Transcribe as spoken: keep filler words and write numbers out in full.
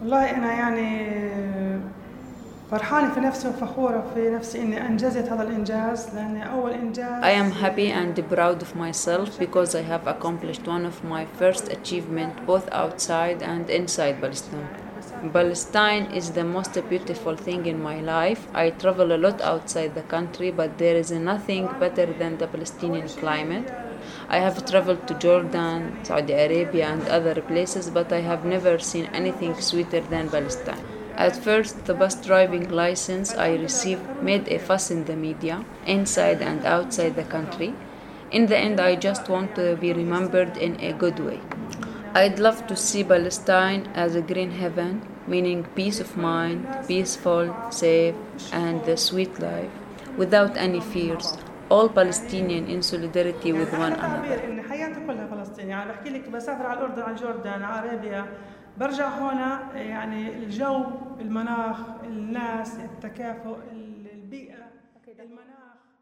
والله أنا يعني فرحانة في نفسي وفخورة في نفسي إني أنجزت هذا الإنجاز لأن أول إنجاز. I am happy and proud of myself because I have accomplished one of my first achievements both outside and inside Palestine. Palestine is the most beautiful thing in my life. I travel a lot outside the country, but there is nothing better than the Palestinian climate. I have traveled to Jordan, Saudi Arabia, and other places, but I have never seen anything sweeter than Palestine. At first, the bus driving license I received made a fuss in the media, inside and outside the country. In the end, I just want to be remembered in a good way. I'd love to see Palestine as a green heaven, meaning peace of mind, peaceful, safe, and the sweet life, without any fears, all Palestinian in solidarity with one another. إن حياتي كلها فلسطين، يعني بحكي لك بسافر على الأردن، على جوردان، على عربيا، برجع هنا يعني الجو، المناخ، الناس، التكافؤ، البيئة، المناخ.